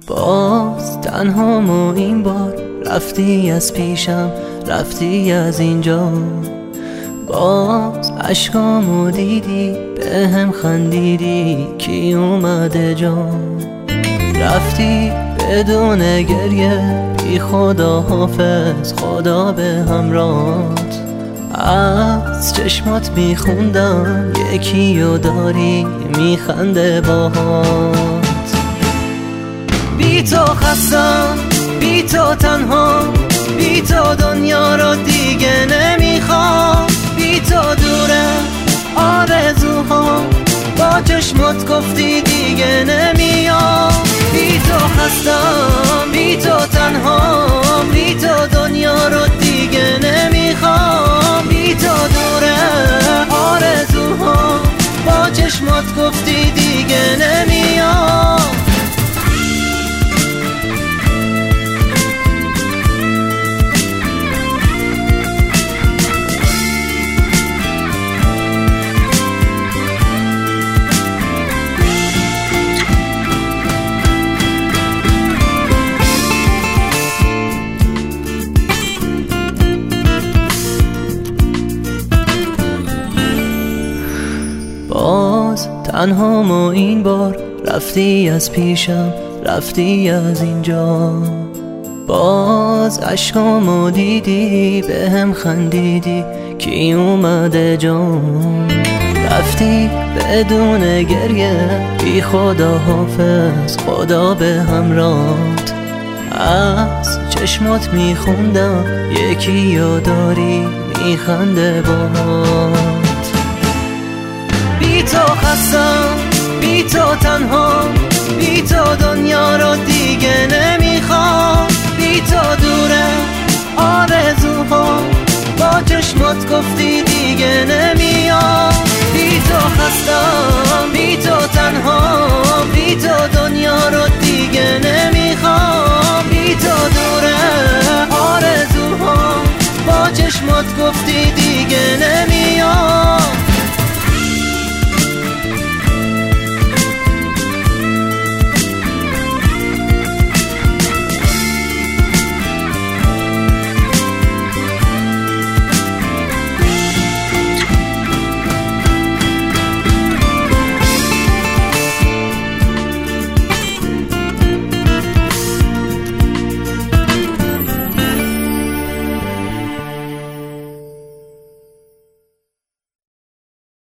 باز تنهامو این بار رفتی از پیشم، رفتی از اینجا. باز عشقامو دیدی، به هم خندیدی، کی اومده جان. رفتی بدون گریه، بی خدا حافظ، خدا به همراهت. از چشمات میخوندم یکیو داری، میخنده باهات. بی تو خستم، بی تو تنها، بی تو دنیا رو دیگه نمیخوام. بی تو دوره آرزوها، با چشمات گفتی دیگه نمیام. بی تو خستم، بی تو تنها، بی تو دنیا رو دیگه نمیخوام. بی تو دوره آرزوها، با چشمات گفتی دیگه نمیام. باز تنهامو این بار رفتی از پیشم، رفتی از اینجا. باز عشقامو دیدی، به هم خندیدی، کی اومده جان. رفتی بدون گریه، بی خدا حافظ، خدا به همراهت. از چشمات میخوندم یکیو داری، میخنده باهات. بی تو خستم، بی تو تنها، بی تو دنیا رو دیگه نمیخوام. بی تو دوره آرزوها، با چشمات گفتی دیگه نمیام. بی تو خستم، بی تو تنها،